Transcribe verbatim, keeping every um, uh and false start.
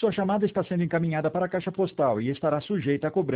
Sua chamada está sendo encaminhada para a caixa postal e estará sujeita a cobrança